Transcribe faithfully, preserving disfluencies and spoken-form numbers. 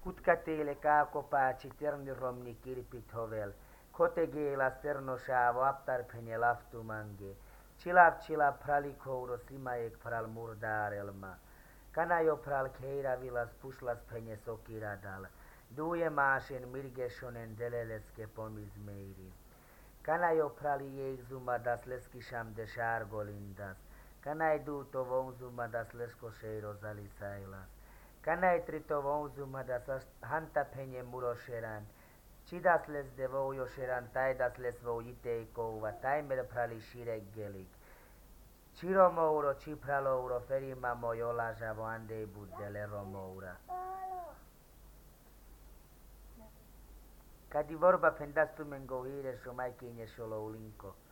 Kutkateile kaakopaaci terniromni kirpit hovel. Kotegeela sternosaavo aptarpenje laftumange. Chilav chilav pralikouro simaek pral murdaarelma. Kanajo pral keiravilas puslas penje sokiradal. Duje maašen mirgeshonen deleleske pomizmeiri. Kanajo prali jegzumadas leskisham de sárgolindas. Kanai duto vonzumadas leskoseiro zalisailas. Kanai trito vonzumadas hanta penje muroseran. Csidas lesz de vójoseran taidas lesz vójiteikouva taimer prali sireggelik. Csiromouro csipralouro ferimamo jolázsavo andéibudde leromoura. Kadi vorba pendastumengo híres o maikényes oloulinko.